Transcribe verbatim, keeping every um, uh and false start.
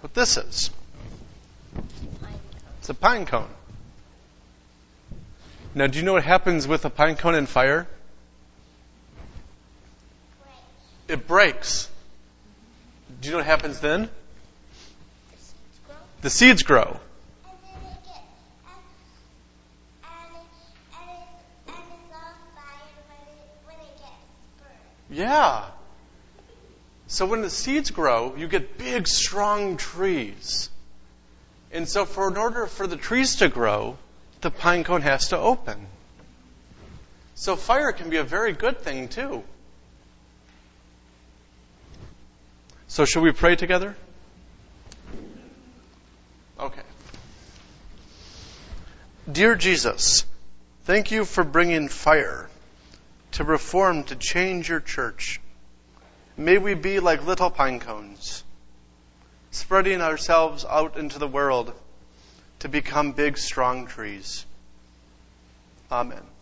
what this is. It's a pine cone. Now, do you know what happens with a pine cone in fire? It breaks. Do you know what happens then? The seeds grow. Yeah. So when the seeds grow, you get big, strong trees. And so for in order for the trees to grow, the pine cone has to open. So fire can be a very good thing too. So should we pray together? Okay. Dear Jesus, thank you for bringing fire to reform, to change your church. May we be like little pine cones, spreading ourselves out into the world to become big, strong trees. Amen.